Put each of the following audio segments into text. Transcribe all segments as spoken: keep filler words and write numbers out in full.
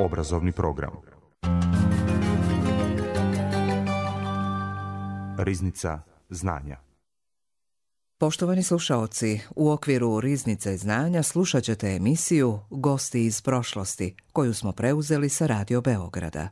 obrazovni program. Riznica znanja. Poštovani slušaoci, u okviru Riznice znanja slušat ćete emisiju Gosti iz prošlosti, koju smo preuzeli sa Radio Beograda.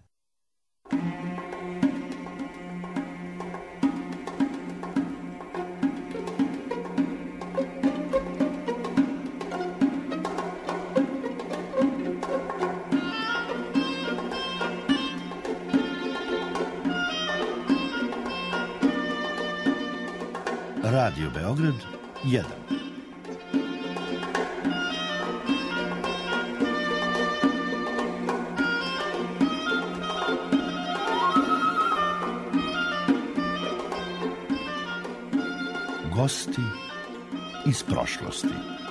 Radio Beograd jedan. Gosti iz prošlosti.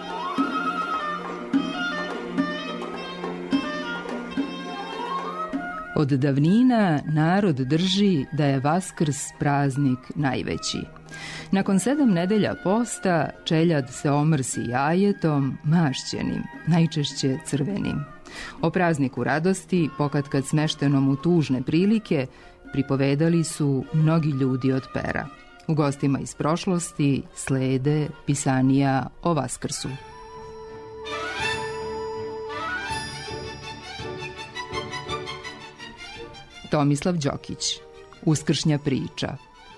Od davnina narod drži da je Vaskrs praznik najveći. Nakon sedam nedelja posta, čeljad se omrsi jajetom, mašćenim, najčešće crvenim. O prazniku radosti, pokatkad smeštenom u tužne prilike, pripovedali su mnogi ljudi od pera. U Gostima iz prošlosti slede pisanija o Vaskrsu. Tomislav Đokić, Uskršnja priča.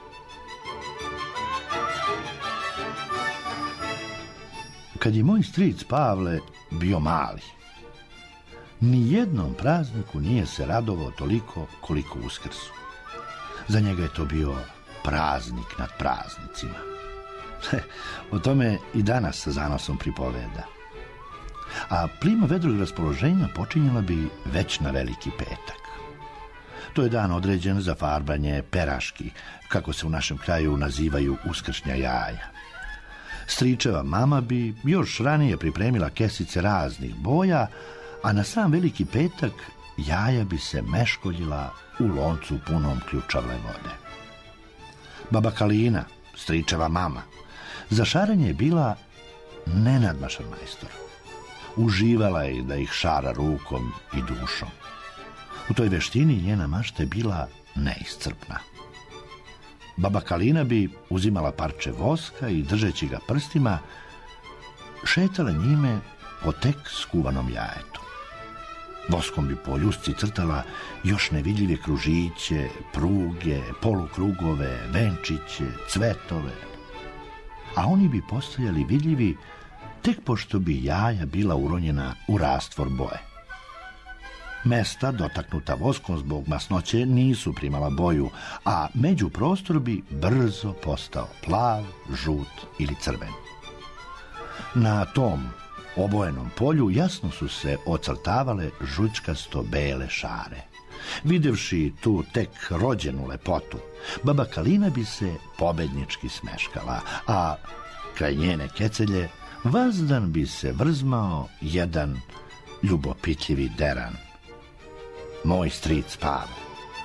Kad je moj stric Pavle bio mali, ni jednom prazniku nije se radovao toliko koliko Uskrsu. Za njega je to bio praznik nad praznicima. O tome i danas sa zanosom pripoveda. A plima vedrog raspoloženja počinjala bi već na Veliki petak. To je dan određen za farbanje peraški, kako se u našem kraju nazivaju uskršnja jaja. Stričeva mama bi još ranije pripremila kesice raznih boja, a na sam Veliki petak jaja bi se meškoljila u loncu punom ključavle vode. Baba Kalina, stričeva mama, za šaranje je bila nenadmašan majstor. Uživala je da ih šara rukom i dušom. U toj veštini njena mašta je bila neiscrpna. Baba Kalina bi uzimala parče voska i, držeći ga prstima, šetala njime po tek skuvanom jajetu. Voskom bi po ljusci crtala još nevidljive kružiće, pruge, polukrugove, venčiće, cvetove. A oni bi postajali vidljivi tek pošto bi jaja bila uronjena u rastvor boje. Mesta dotaknuta voskom zbog masnoće nisu primala boju, a međuprostor bi brzo postao plav, žut ili crven. Na tom obojenom polju jasno su se ocrtavale žućkasto bele šare. Videvši tu tek rođenu lepotu, baba Kalina bi se pobednički smeškala, a kraj njene kecelje vazdan bi se vrzmao jedan ljubopitljivi deran. Moj stric Pavle.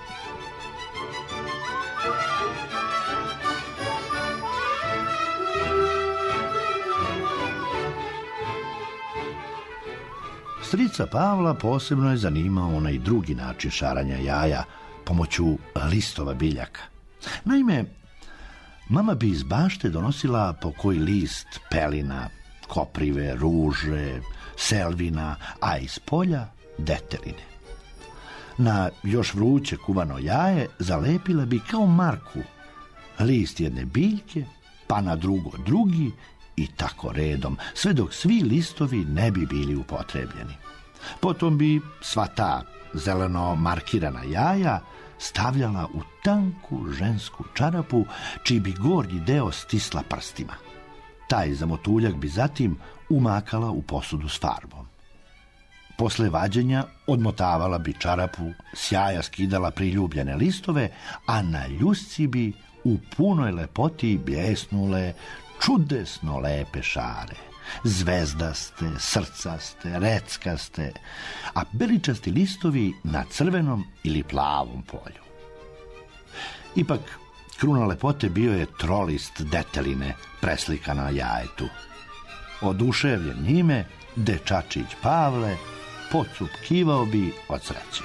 Strica Pavla posebno je zanimao onaj drugi način šaranja jaja pomoću listova biljaka. Naime, mama bi iz bašte donosila po koji list pelina, koprive, ruže, selvina, a iz polja deteline. Na još vruće kuvano jaje zalepila bi kao marku list jedne biljke, pa na drugo drugi i tako redom, sve dok svi listovi ne bi bili upotrebljeni. Potom bi sva ta zeleno markirana jaja stavljala u tanku žensku čarapu, čiji bi gornji deo stisla prstima. Taj zamotuljak bi zatim umakala u posudu s farbom. Posle vađenja odmotavala bi čarapu, s jaja skidala priljubljene listove, a na ljusci bi u punoj lepoti bljesnule čudesno lepe šare. Zvezdaste, srcaste, reckaste, a beličasti listovi na crvenom ili plavom polju. Ipak, kruna lepote bio je trolist deteline preslikana na jajetu. Oduševljen njime, dečačić Pavle pocupkivao bi od sreće.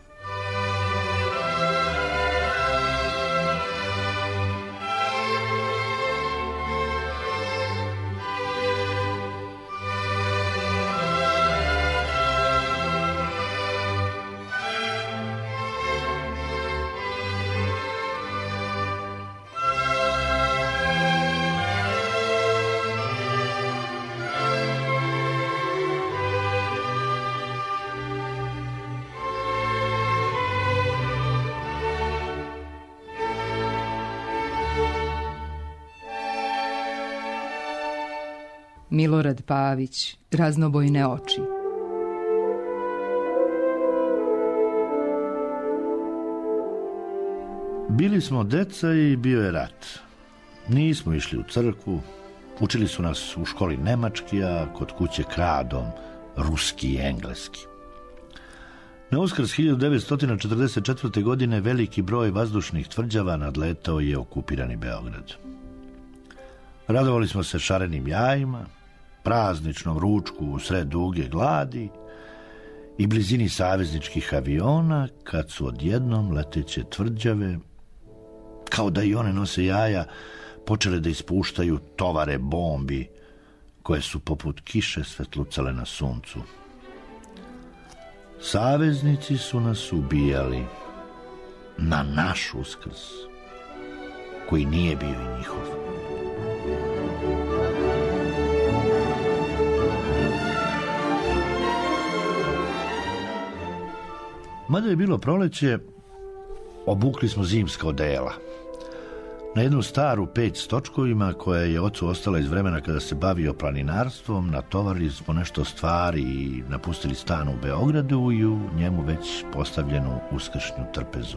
Milorad Pavić, Raznobojne oči. Bili smo deca i bio je rat. Nismo išli u crkvu, učili su nas u školi nemački, a kod kuće kradom ruski i engleski. Na Uskrs hiljadu devetsto četrdeset četvrte. godine veliki broj vazdušnih tvrđava nadletao je okupirani Beograd. Radovali smo se šarenim jajima, prazničnom ručku u sred duge gladi i blizini savezničkih aviona, kad su odjednom leteće tvrđave, kao da i one nose jaja, počele da ispuštaju tovare bombi koje su poput kiše svetlucale na suncu. Saveznici su nas ubijali na naš Uskrs, koji nije bio i njihov. Mada je bilo proleće, obukli smo zimska odela. Na jednu staru peć s točkovima, koja je ocu ostala iz vremena kada se bavio planinarstvom, natovarili smo nešto stvari i napustili stan u Beogradu i u njemu već postavljenu uskršnju trpezu.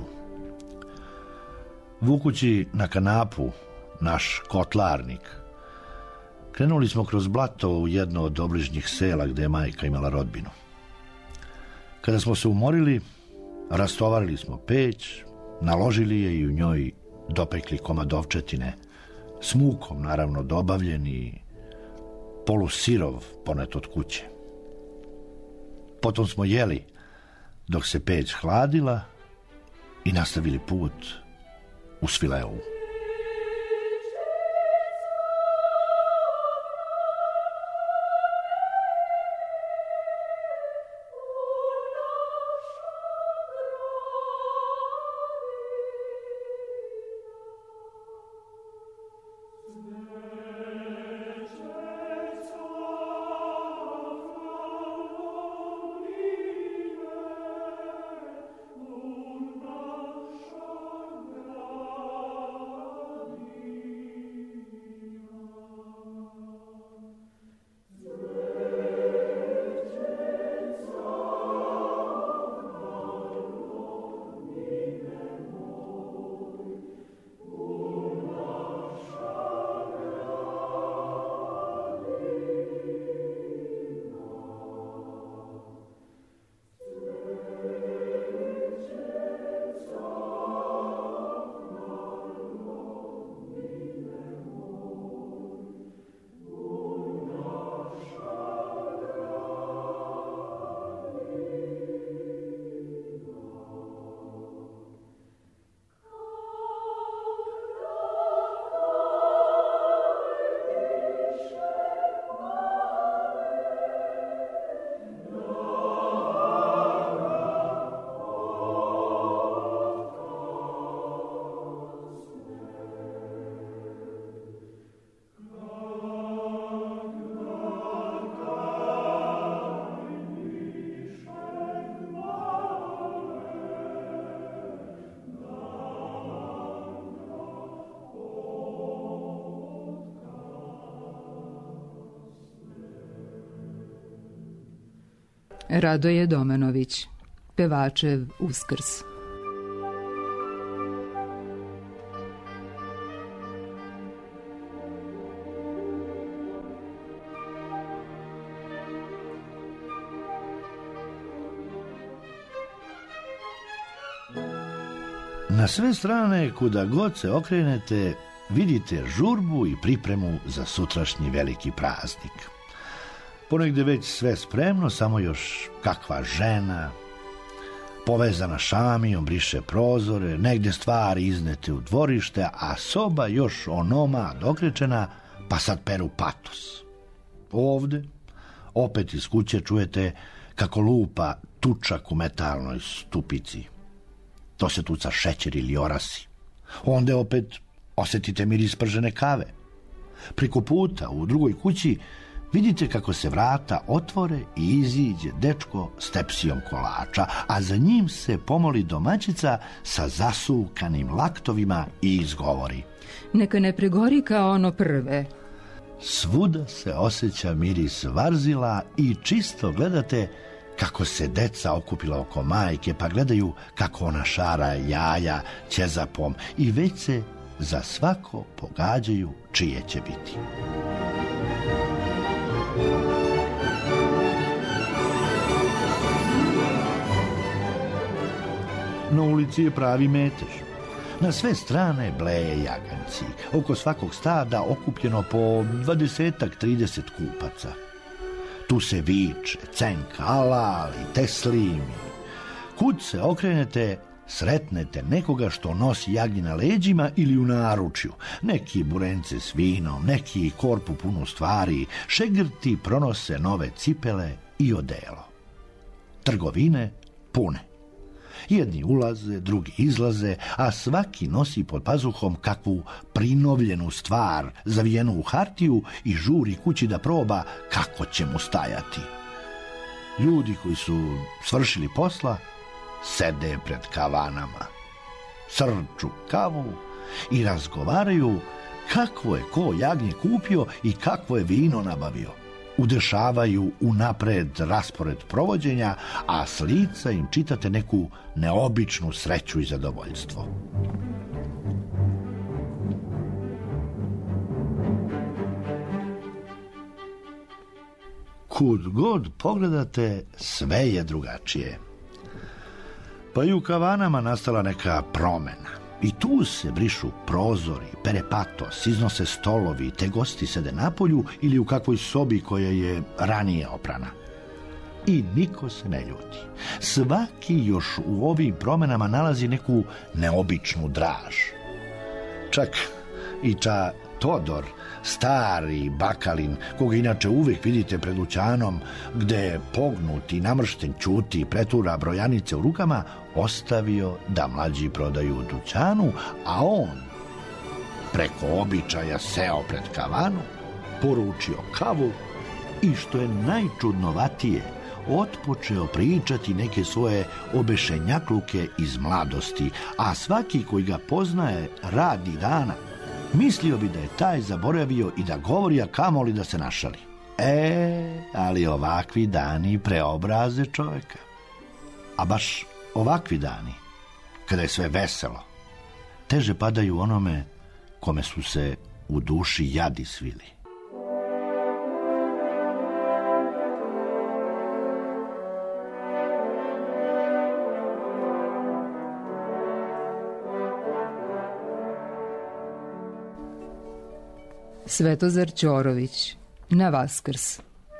Vukući na kanapu naš kotlarnik, krenuli smo kroz blato u jedno od obližnjih sela gde je majka imala rodbinu. Kada smo se umorili, rastovarili smo peć, naložili je i u njoj dopekli komadovčetine, s mukom naravno dobavljen i polusirov ponet od kuće. Potom smo jeli dok se peć hladila i nastavili put u Svileu. Radoje Domanović, pevačev Uskrs. Na sve strane, kuda god se okrenete, vidite žurbu i pripremu za sutrašnji veliki praznik. Ponegde već sve spremno, samo još kakva žena, povezana šamijom, briše prozore, negdje stvari iznete u dvorište, a soba još onoma dokrečena, pa sad peru patos. Ovde, opet iz kuće čujete kako lupa tučak u metalnoj stupici. To se tuca šećer ili orasi. Onda opet osjetite miris pržene kave. Preko puta u drugoj kući vidite kako se vrata otvore i iziđe dečko s tepsijom kolača, a za njim se pomoli domaćica sa zasukanim laktovima i izgovori: neka ne pregori kao ono prve. Svuda se osjeća miris varzila i čisto gledate kako se deca okupila oko majke, pa gledaju kako ona šara jaja ćezapom i već se za svako pogađaju čije će biti. Na ulici je pravi metež. Na sve strane bleje jaganjci. Oko svakog stada okupljeno po dvadesetak, trideset kupaca. Tu se viče, cenka, alali, teslimi. Kud se okrenete, sretnete nekoga što nosi jagnje na leđima ili u naručju. Neki burence s vinom, neki korpu punu stvari, šegrti pronose nove cipele i odelo. Trgovine pune. Jedni ulaze, drugi izlaze, a svaki nosi pod pazuhom kakvu prinovljenu stvar, zavijenu u hartiju i žuri kući da proba kako će mu stajati. Ljudi koji su svršili posla sede pred kavanama, srču kavu i razgovaraju kakvo je ko jagnje kupio i kakvo je vino nabavio. Udešavaju unapred raspored provođenja, a s lica im čitate neku neobičnu sreću i zadovoljstvo. Kud god pogledate, sve je drugačije. Pa i u kavanama nastala neka promjena. I tu se brišu prozori, pere patos, iznose stolovi, te gosti sede napolju ili u kakvoj sobi koja je ranije oprana. I niko se ne ljuti. Svaki još u ovim promjenama nalazi neku neobičnu draž. Čak i ča Todor, stari bakalin, koga inače uvijek vidite pred dućanom, gde je pognut i namršten ćuti i pretura brojanice u rukama, ostavio da mlađi prodaju u dućanu, a on preko običaja seo pred kavanu, poručio kavu i, što je najčudnovatije, otpočeo pričati neke svoje obešenjakluke iz mladosti, a svaki koji ga poznaje radi dana mislio bi da je taj zaboravio i da govori, a kamoli da se našali. E, ali ovakvi dani preobraze čovjeka. A baš ovakvi dani, kada je sve veselo, teže padaju onome kome su se u duši jadi svili. Svetozar Ćorović, na Vaskrs.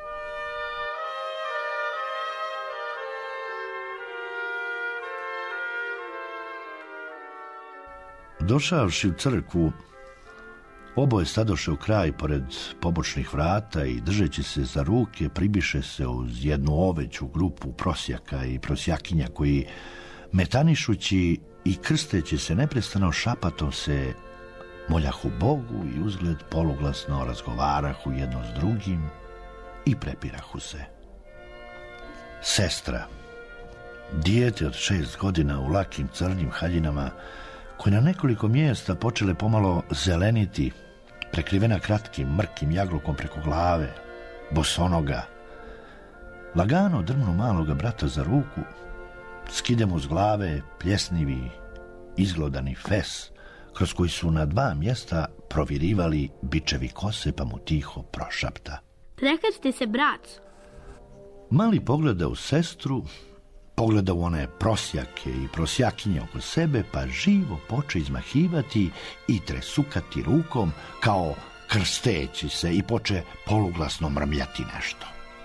Došavši u crkvu, oboje stadoše u kraj pored pobočnih vrata i, držeći se za ruke, pribiše se uz jednu oveću grupu prosjaka i prosjakinja koji, metanišući i krsteći se neprestano šapatom, se moljahu Bogu i uzgled poluglasno razgovarahu jedno s drugim i prepirahu se. Sestra, dijete od šest godina u lakim crnim haljinama, koje na nekoliko mjesta počele pomalo zeleniti, prekrivena kratkim mrkim jaglukom preko glave, bosonoga, lagano drmnu maloga brata za ruku, skide mu s glave pljesnivi, izglodani fes, kroz koji su na dva mjesta provirivali bičevi kose, pa mu tiho prošapta: prekrsti se, braco. Mali pogleda u sestru, pogleda u one prosjake i prosjakinje oko sebe, pa živo poče izmahivati i tresukati rukom kao krsteći se, i poče poluglasno mrmljati nešto.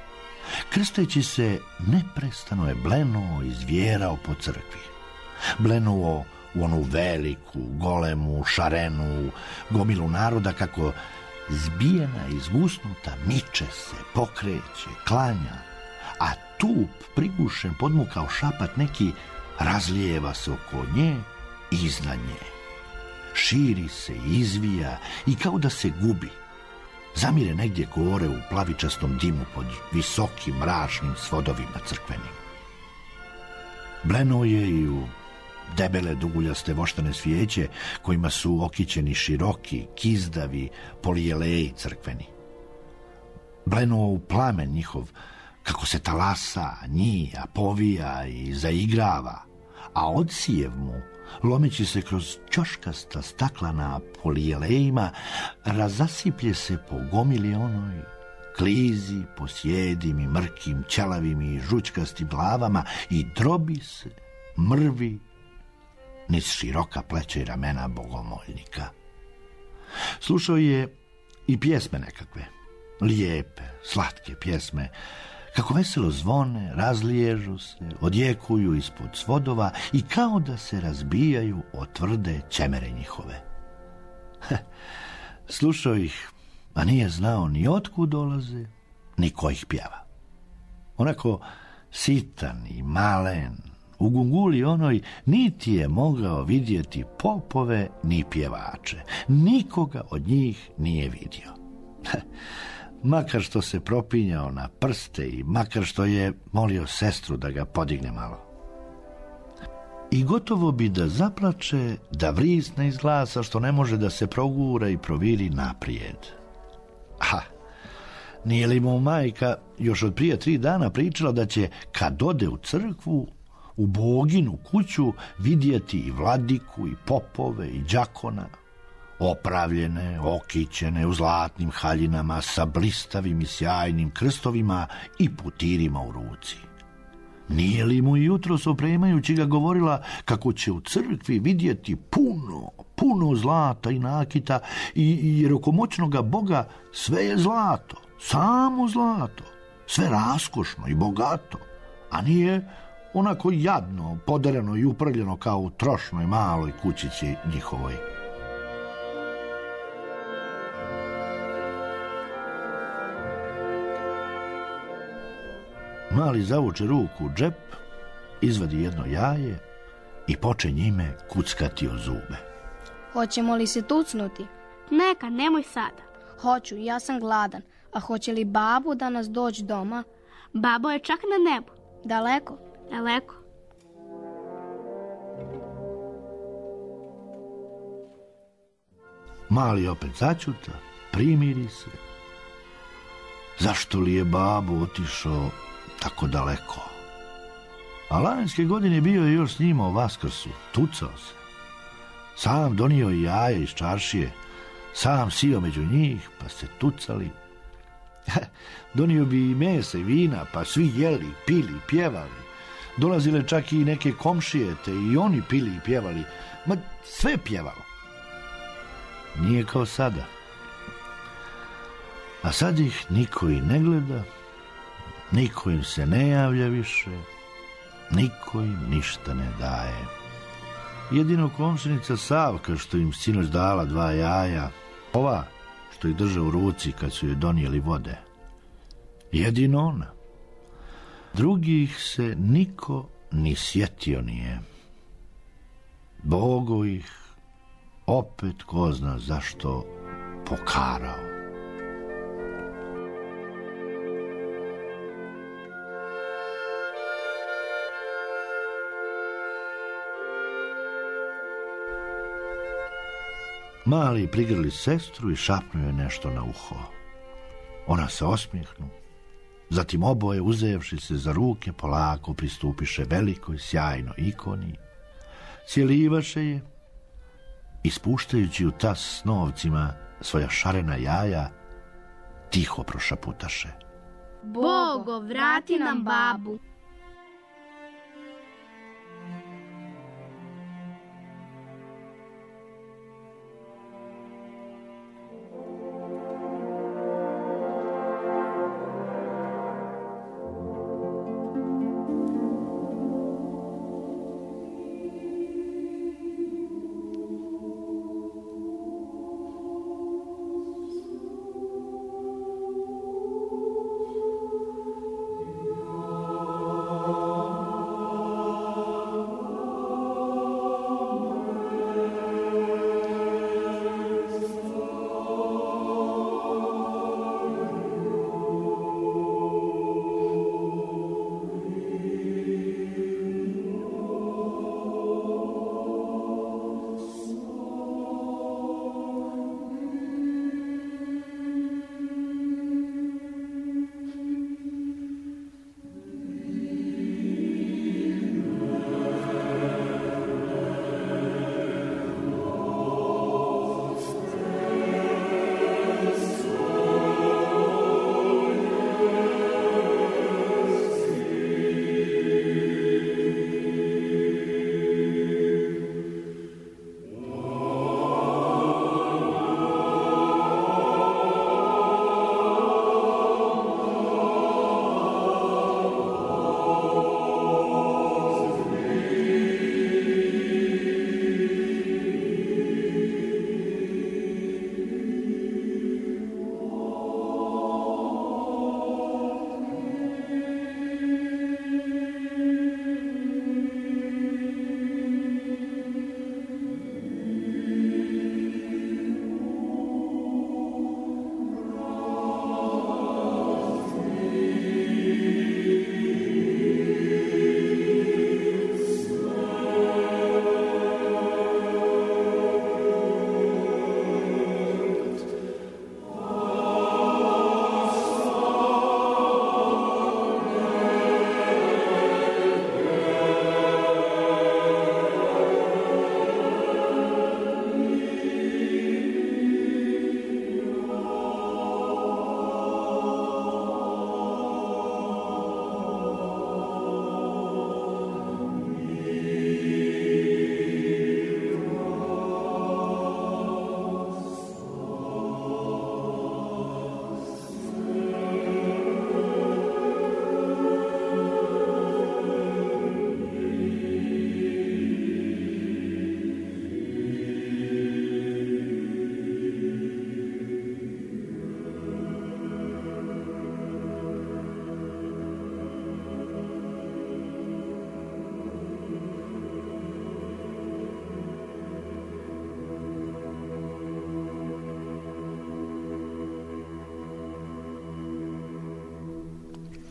Krsteći se, neprestano je blenuo i zvjerao po crkvi. Blenuo u onu veliku, golemu, šarenu, gomilu naroda kako zbijena i zgusnuta miče se, pokreće, klanja, a tup prigušen podmukao šapat neki razlijeva se oko nje i iznad nje. Širi se, izvija i kao da se gubi. Zamire negdje gore u plavičastom dimu pod visokim mračnim svodovima crkvenim. Blenuo je i u debele duguljaste voštane svijeće kojima su okićeni široki, kizdavi polijeleji crkveni. Blenuo u plamen njihov kako se talasa, njija, povija i zaigrava, a odsijev mu, lomeći se kroz ćoškasta staklana polijelejima, razasiplje se po gomili onoj, klizi po sjedim i mrkim, ćelavim i žućkastim glavama i drobi se, mrvi niz široka pleća i ramena bogomoljnika. Slušao je i pjesme nekakve, lijepe, slatke pjesme, kako veselo zvone, razliježu se, odjekuju ispod svodova i kao da se razbijaju o tvrde ćemere njihove. Heh, slušao ih, a nije znao ni otkud dolaze, ni ko ih pjeva. Onako sitan i malen, u gunguli onoj niti je mogao vidjeti popove ni pjevače. Nikoga od njih nije vidio. Makar što se propinjao na prste i makar što je molio sestru da ga podigne malo. I gotovo bi da zaplače, da vrisne iz glasa što ne može da se progura i proviri naprijed. Ha, nije li mu majka još od prije tri dana pričala da će, kad ode u crkvu, u Boginu kuću vidjeti i vladiku, i popove, i đakona, opravljene, okićene, u zlatnim haljinama, sa blistavim i sjajnim krstovima i putirima u ruci. Nije li mu jutros opremajući ga govorila kako će u crkvi vidjeti puno, puno zlata i nakita i, jer oko moćnoga Boga sve je zlato, samo zlato, sve raskošno i bogato, a nije onako jadno, poderano i uprljeno kao u trošnoj maloj kućici njihovoj. Mali zavuče ruku u džep, izvadi jedno jaje i poče njime kuckati o zube. Hoćemo li se tucnuti? Neka, nemoj sada. Hoću, ja sam gladan. A hoće li babu da nas doći doma? Babo je čak na nebu. Daleko? Daleko. Mali opet začuta, primiri se. Zašto li je babu otišao tako daleko? A lanjske godine bio je još s njima o Vaskrsu, tucao se. Sam donio i jaje iz čaršije, sam sio među njih, pa se tucali. Donio bi i mesa i vina, pa svi jeli, pili, pjevali. Dolazile čak i neke komšije, te i oni pili i pjevali. Ma sve pjevalo. Nije kao sada. A sad ih niko i ne gleda, niko im se ne javlja više, niko im ništa ne daje. Jedino komšinica Savka što im sinoć dala dva jaja, ova što ih drže u ruci kad su joj donijeli vode. Jedino ona. Drugih se niko ni sjetio nije. Bogo ih opet ko zna zašto pokarao. Mali prigrli sestru i šapnu joj nešto na uho. Ona se osmijehnu, zatim oboje uzevši se za ruke polako pristupiše velikoj sjajnoj ikoni, cijelivaše je i spuštajući u tas s novcima svoja šarena jaja, tiho prošaputaše. Bogo, vrati nam babu.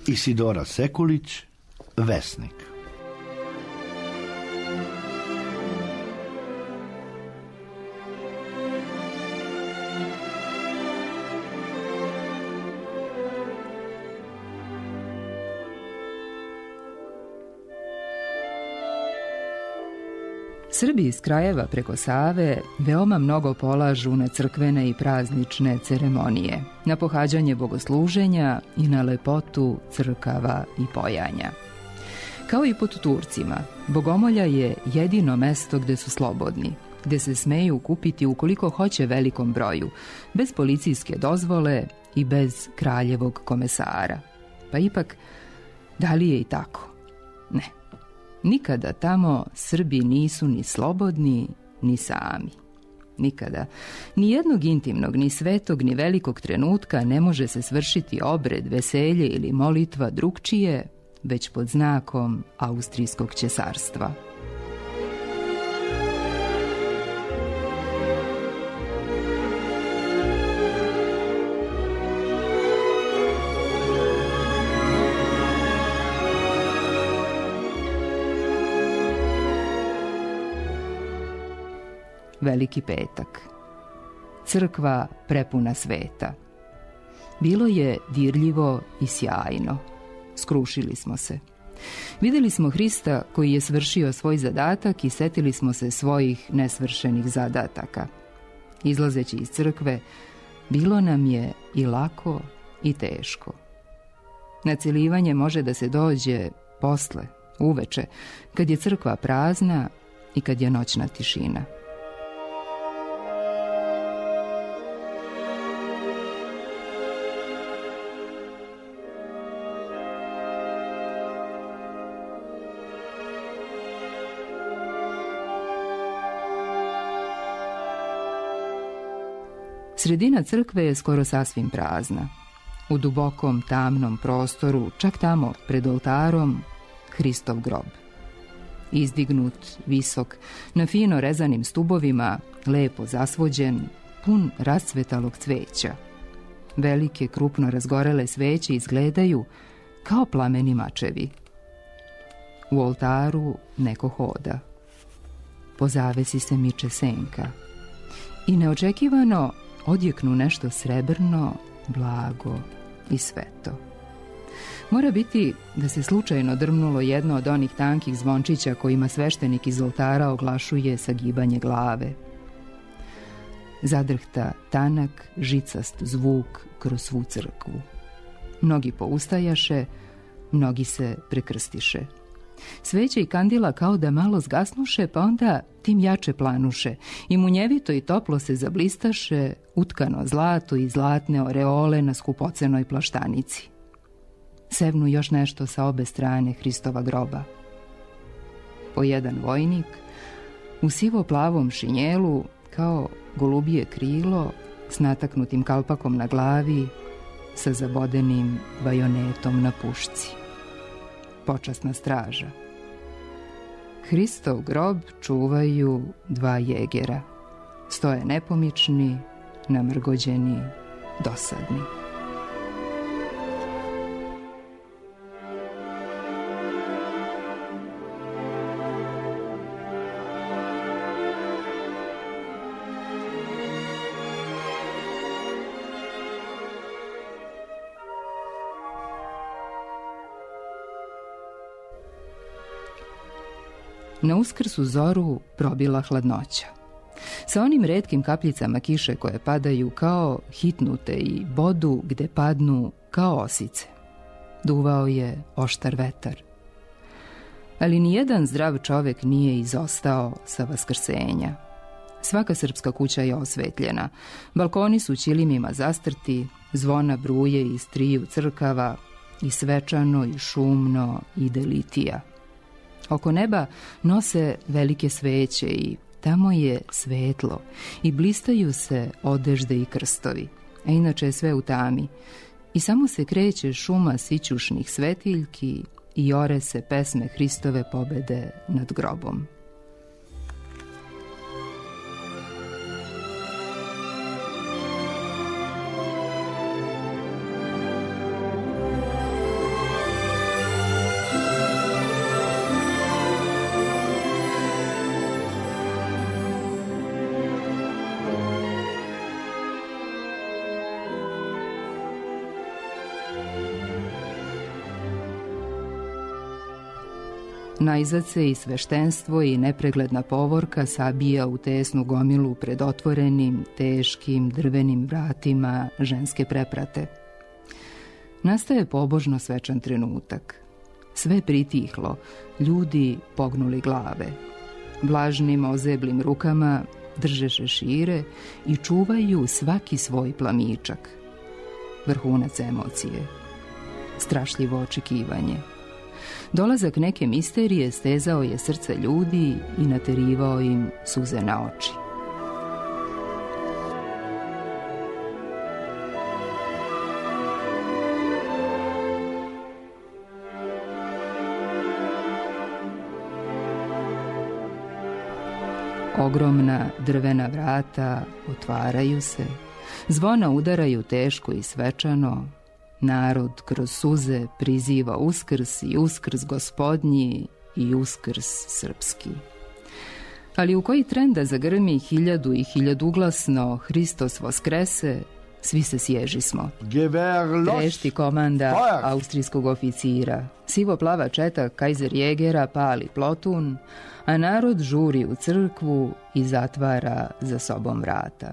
Isidora Sekulić, Vesnik. Srbi iz krajeva preko Save veoma mnogo polažu na crkvene i praznične ceremonije, na pohađanje bogosluženja i na lepotu crkava i pojanja. Kao i pod Turcima, Bogomolja je jedino mesto gde su slobodni, gde se smeju kupiti ukoliko hoće velikom broju, bez policijske dozvole i bez kraljevog komesara. Pa ipak, da li je i tako? Ne. Nikada tamo Srbi nisu ni slobodni, ni sami. Nikada. Ni jednog intimnog, ni svetog, ni velikog trenutka ne može se svršiti obred, veselje ili molitva drugčije, već pod znakom Austrijskog cesarstva. Veliki petak. Crkva prepuna sveta. Bilo je dirljivo i sjajno. Skrušili smo se. Vidjeli smo Hrista koji je svršio svoj zadatak i setili smo se svojih nesvršenih zadataka. Izlazeći iz crkve, bilo nam je i lako i teško. Na celivanje može da se dođe posle, uveče, kad je crkva prazna i kad je noćna tišina. Sredina crkve je skoro sasvim prazna. U dubokom, tamnom prostoru, čak tamo, pred oltarom, Hristov grob. Izdignut, visok, na fino rezanim stubovima, lepo zasvođen, pun rascvetalog cveća. Velike, krupno razgorele sveće izgledaju kao plameni mačevi. U oltaru neko hoda. Po zavesi se miče senka. I neočekivano odjeknu nešto srebrno, blago i sveto. Mora biti da se slučajno drmnulo jedno od onih tankih zvončića kojima sveštenik iz oltara oglašuje sagibanje glave. Zadrhta tanak, žicast zvuk kroz svu crkvu. Mnogi poustajaše, mnogi se prekrstiše. Sveće i kandila kao da malo zgasnuše, pa onda tim jače planuše i munjevito i toplo se zablistaše utkano zlato i zlatne oreole na skupocenoj plaštanici. Sevnu još nešto sa obe strane Hristova groba. Po jedan vojnik u sivo-plavom šinjelu kao golubije krilo s nataknutim kalpakom na glavi sa zabodenim bajonetom na pušci. Počasna straža. Hristov grob čuvaju dva jegera. Stoje nepomični, namrgođeni, dosadni. Na Uskrsu zoru probila hladnoća. Sa onim retkim kapljicama kiše koje padaju kao hitnute i bodu gde padnu kao osice. Duvao je oštar vetar. Ali nijedan zdrav čovek nije izostao sa vaskrsenja. Svaka srpska kuća je osvetljena. Balkoni su ćilimima zastrti, zvona bruje iz triju crkava i svečano i šumno ide litija. Oko neba nose velike sveće i tamo je svetlo i blistaju se odežde i krstovi, a inače je sve u tami i samo se kreće šuma sićušnih svetiljki i ore se pesme Hristove pobede nad grobom. Najzad se i sveštenstvo i nepregledna povorka sabija u tesnu gomilu pred otvorenim, teškim, drvenim vratima ženske preprate. Nastaje pobožno svečan trenutak. Sve pritihlo, ljudi pognuli glave. Vlažnim ozeblim rukama drže šešire i čuvaju svaki svoj plamičak. Vrhunac emocije. Strašljivo očekivanje. Dolazak neke misterije stezao je srca ljudi i naterivao im suze na oči. Ogromna drvena vrata otvaraju se, zvona udaraju teško i svečano, narod kroz suze priziva Uskrs i Uskrs Gospodnji i Uskrs srpski. Ali u koji tren da zagrmi hiljadu i hiljaduglasno Hristos Voskrese, svi se sježismo. Trešti komanda austrijskog oficira, sivo-plava četa Kaiser Jegera pali plotun, a narod žuri u crkvu i zatvara za sobom vrata.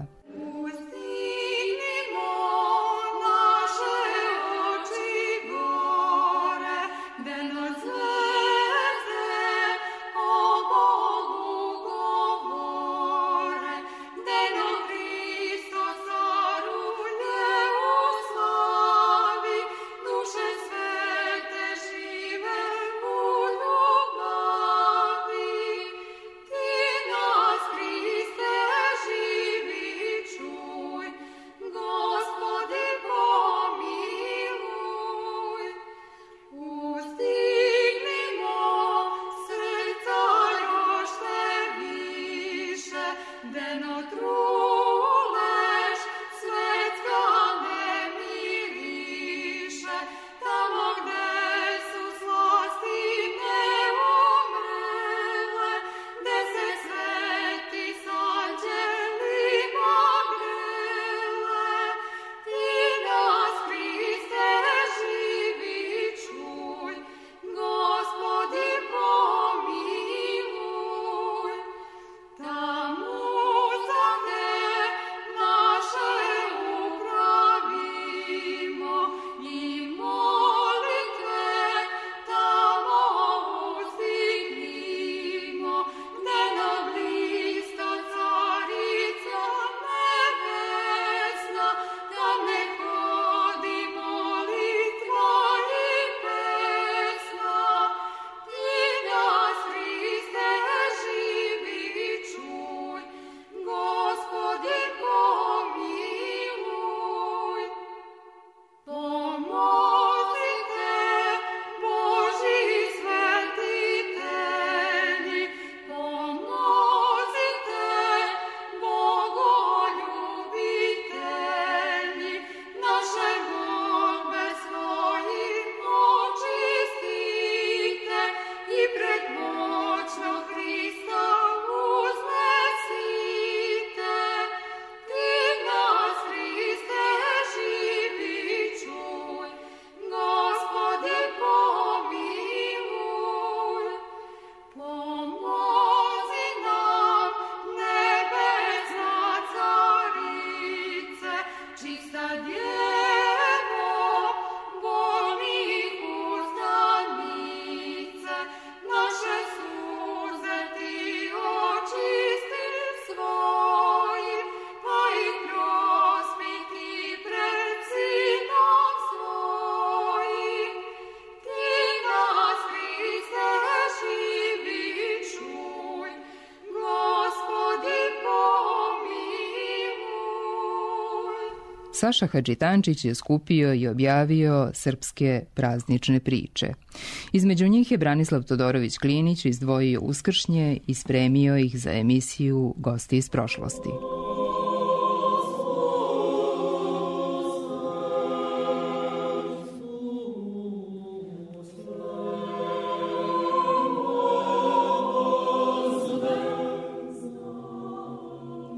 Saša Hadžitančić je skupio i objavio srpske praznične priče. Između njih je Branislav Todorović Klinić izdvojio uskršnje i spremio ih za emisiju Gosti iz prošlosti.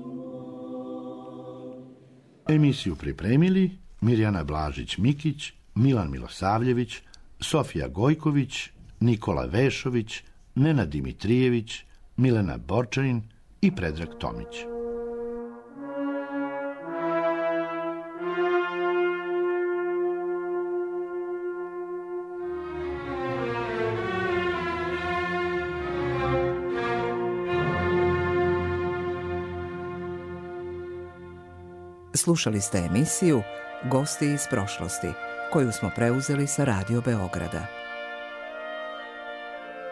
Emisiju pripremili Mirjana Blažić-Mikić, Milan Milosavljević, Sofija Gojković, Nikola Vešović, Nenad Dimitrijević, Milena Borčanin i Predrag Tomić. Slušali ste emisiju Gosti iz prošlosti, koju smo preuzeli sa Radio Beograda.